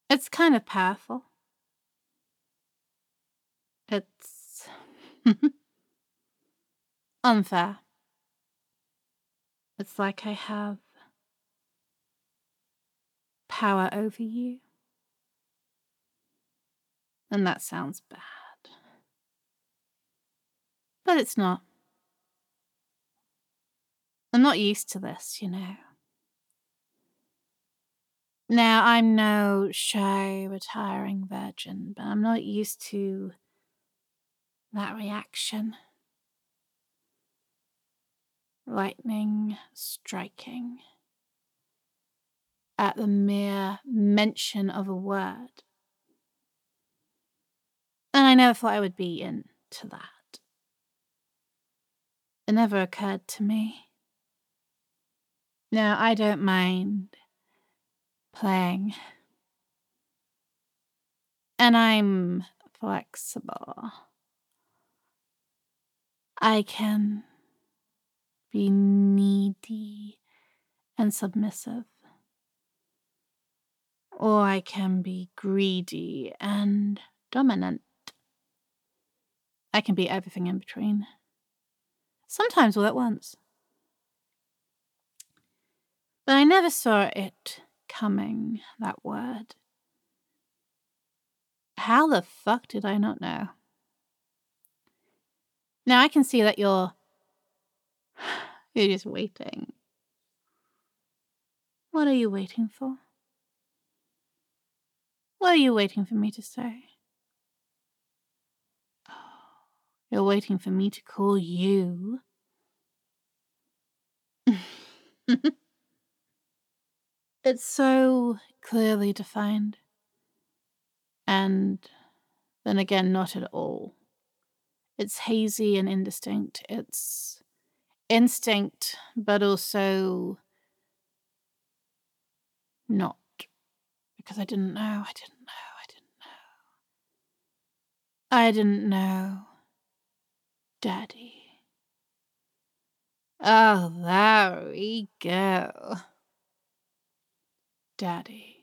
It's kind of powerful. It's unfair. It's like I have power over you. And that sounds bad. But it's not. I'm not used to this, you know. Now, I'm no shy, retiring virgin, but I'm not used to that reaction. Lightning striking at the mere mention of a word. And I never thought I would be into that. It never occurred to me. Now, I don't mind playing. And I'm flexible. I can be needy and submissive. Or I can be greedy and dominant. I can be everything in between. Sometimes all at once. But I never saw it coming, that word. How the fuck did I not know? Now I can see that you're just waiting. What are you waiting for? What are you waiting for me to say? Oh, you're waiting for me to call you. It's so clearly defined. And then again, not at all. It's hazy and indistinct. It's instinct, but also not. Because I didn't know. I didn't know. Daddy. Oh, there we go. Daddy.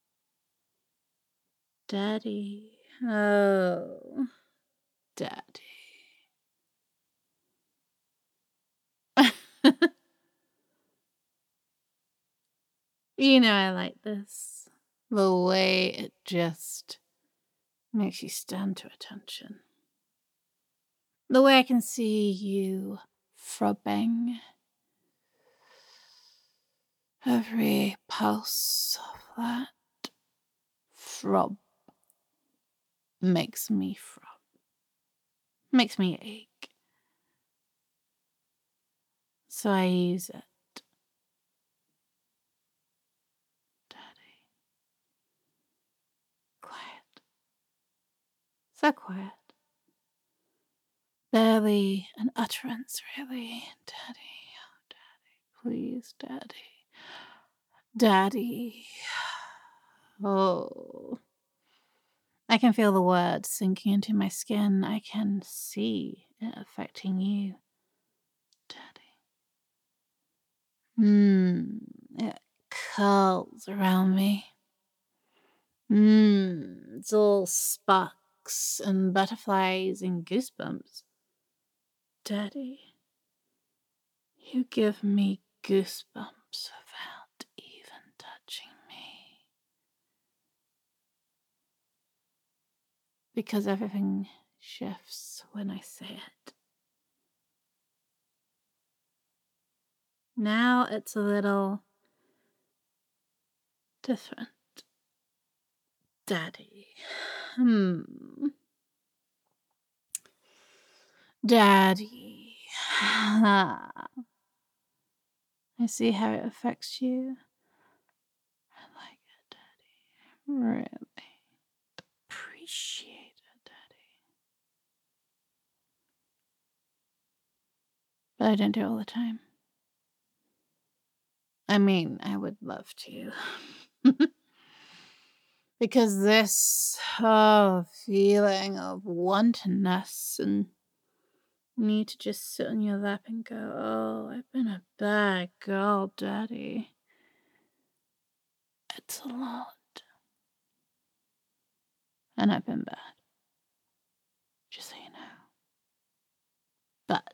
Daddy. Oh, Daddy. You know I like this. The way it just makes you stand to attention. The way I can see you throbbing. Every pulse of that throb makes me throb. Makes me ache. So I use it. Daddy. Quiet. So quiet. Barely an utterance, really. Daddy. Oh, Daddy. Please, Daddy. Daddy. Oh. I can feel the words sinking into my skin. I can see it affecting you. Daddy. It curls around me. It's all sparks and butterflies and goosebumps. Daddy, you give me goosebumps without even touching me. Because everything shifts when I say it. Now it's a little different. Daddy. Daddy. I see how it affects you. I like it, Daddy. Really appreciate it, Daddy. But I don't do it all the time. I mean, I would love to. Because this feeling of wantonness and need to just sit on your lap and go, oh, I've been a bad girl, Daddy. It's a lot. and I've been bad. Just so you know. But,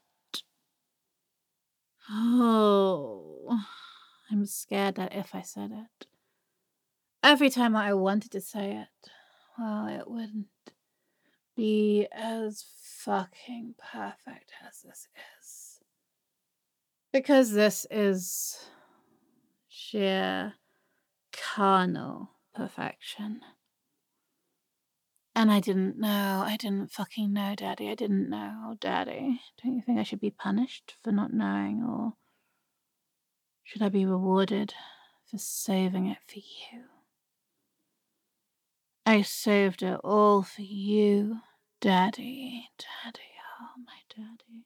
I'm scared that if I said it, every time I wanted to say it, well, it wouldn't be as fucking perfect as this is. Because this is sheer carnal perfection. And I didn't know. I didn't fucking know, Daddy. I didn't know, Daddy. Don't you think I should be punished for not knowing, or should I be rewarded for saving it for you? I saved it all for you, Daddy. Daddy, oh, my Daddy.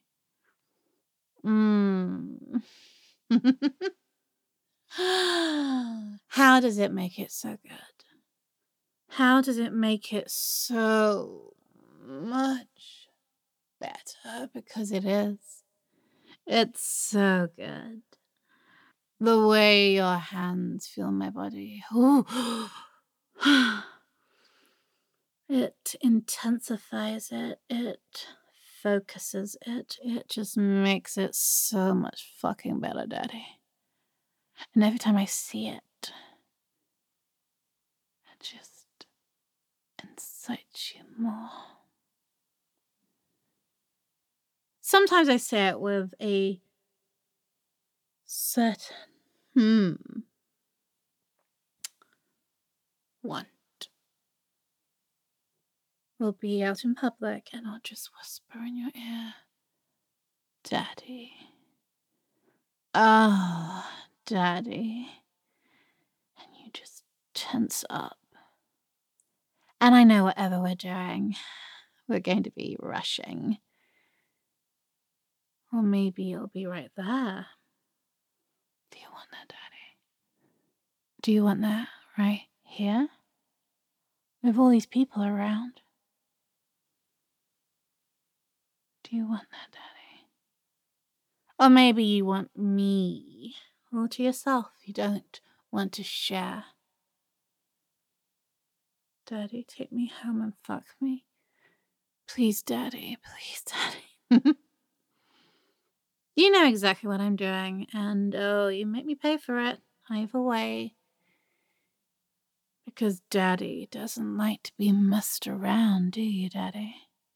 How does it make it so good? How does it make it so much better? Because it is. It's so good. The way your hands feel my body. Ooh. It intensifies it. It focuses it. It just makes it so much fucking better, Daddy. And every time I see it, it just incites you more. Sometimes I say it with a certain want. We'll be out in public and I'll just whisper in your ear, Daddy. Oh, Daddy. And you just tense up. And I know whatever we're doing, we're going to be rushing. Or maybe you'll be right there. Do you want that, Daddy? Do you want that right here? With all these people around? Do you want that, Daddy? Or maybe you want me all to yourself. You don't want to share. Daddy, take me home and fuck me. Please, Daddy. Please, Daddy. You know exactly what I'm doing, and oh, you make me pay for it either way. Because Daddy doesn't like to be messed around, do you, Daddy?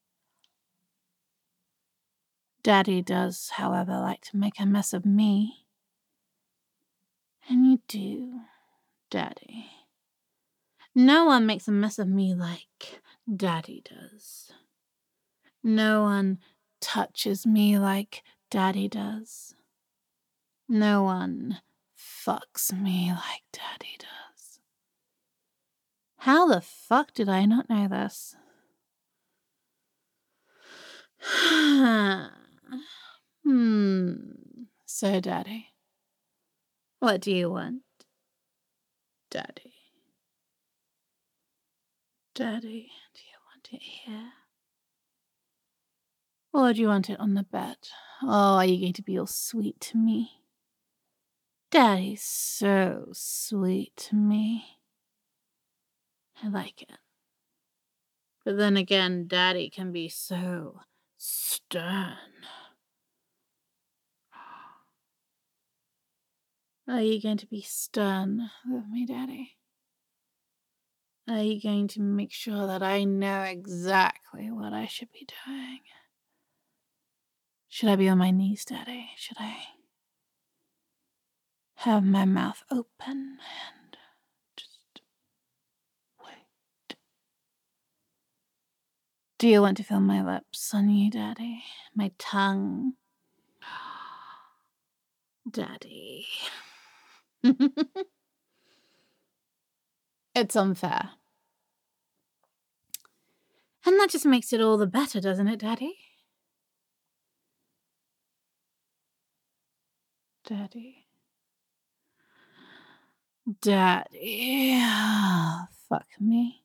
Daddy does, however, like to make a mess of me. And you do, Daddy. No one makes a mess of me like Daddy does. No one touches me like Daddy does. No one fucks me like Daddy does. How the fuck did I not know this? So, Daddy, what do you want? Daddy. Daddy, do you want it here? Or do you want it on the bed? Oh, are you going to be all sweet to me? Daddy's so sweet to me. I like it. But then again, Daddy can be so stern. Are you going to be stern with me, Daddy? Are you going to make sure that I know exactly what I should be doing? Should I be on my knees, Daddy? Should I have my mouth open and just wait? Do you want to feel my lips on you, Daddy? My tongue? Daddy. It's unfair. And that just makes it all the better, doesn't it, Daddy? Daddy. Daddy. Fuck me.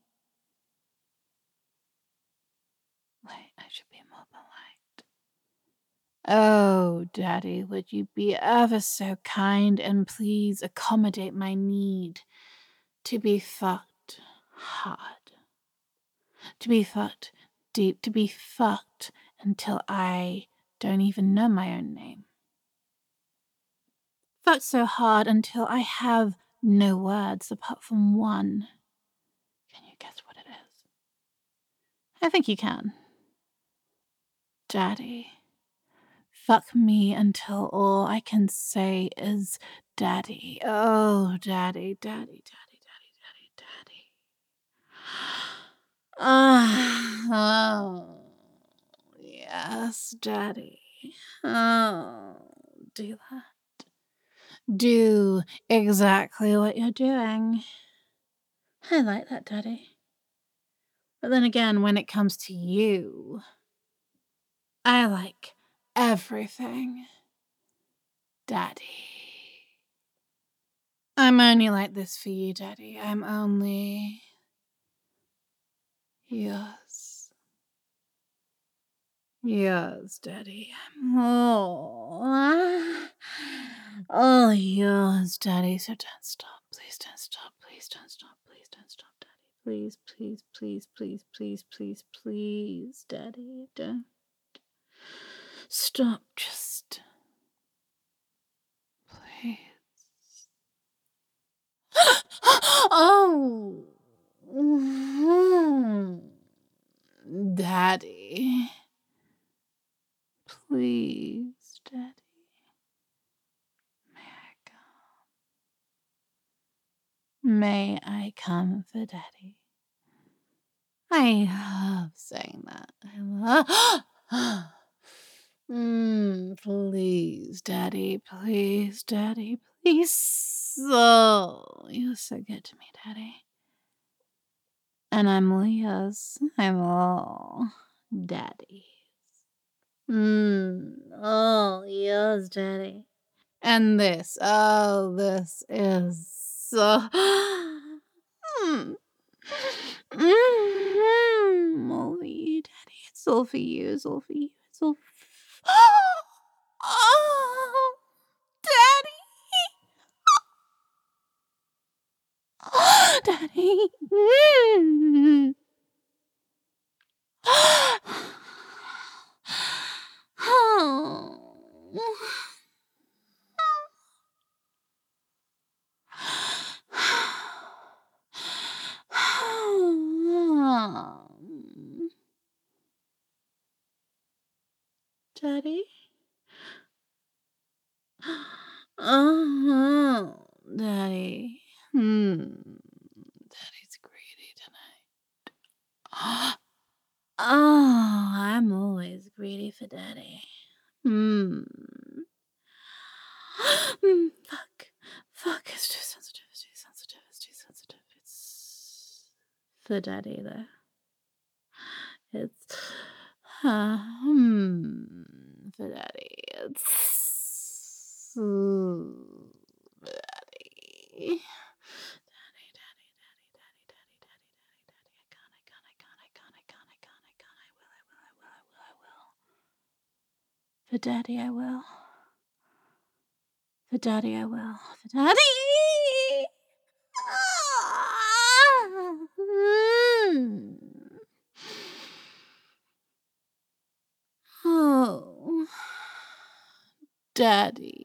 Wait, I should be more polite. Oh, Daddy, would you be ever so kind and please accommodate my need to be fucked hard? To be fucked deep, to be fucked until I don't even know my own name. Fucked so hard until I have no words apart from one. Can you guess what it is? I think you can. Daddy. Fuck me until all I can say is daddy. Oh, daddy, daddy, daddy, daddy, daddy, daddy. Oh, yes, daddy. Oh, do that. Do exactly what you're doing. I like that, daddy. But then again, when it comes to you, I like everything, daddy. I'm only like this for you, daddy. I'm only yours. Yours, daddy. Oh, yours, daddy. So don't stop. Please don't stop. Please don't stop. Please don't stop, daddy. Please, please, please, please, please, please, please, daddy. Don't stop. Just please. Oh. Daddy. Please, daddy. May I come for daddy? I love saying that. I love. Please, daddy. Please, daddy. Please. Oh, you're so good to me, daddy. And I'm all yours. I'm all daddy. Oh, yours, daddy. And this, oh, this is so. All for you, daddy. It's all for you. It's all for you. It's all. Oh, daddy. Daddy. Daddy? Daddy. Daddy's greedy tonight. Oh, I'm always greedy for daddy. Fuck, it's too sensitive, it's too sensitive, it's too sensitive. It's for daddy, though. It's, for daddy. It's, for daddy. Daddy, daddy, daddy, daddy, daddy, daddy, daddy, daddy. I will. For daddy, I will. For daddy, I will. For daddy! Oh, daddy.